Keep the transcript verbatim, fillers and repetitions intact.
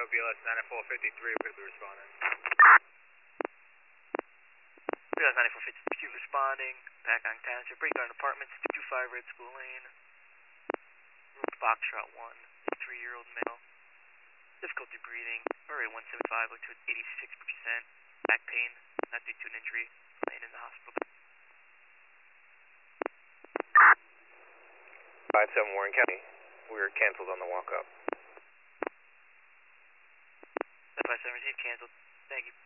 B L S ninety-four fifty-three, quickly responding. B L S ninety-four fifty-two responding. Packang Township, Breakdown Apartments, two two five Red School Lane. Road Foxtrot one, three-year-old male. Difficulty breathing, heart rate one seventy-five, O two at eighty-six percent. Back pain, not due to an injury, laying in the hospital. five seven Warren County, we're canceled on the walk-up. seven five seven received, canceled. Thank you.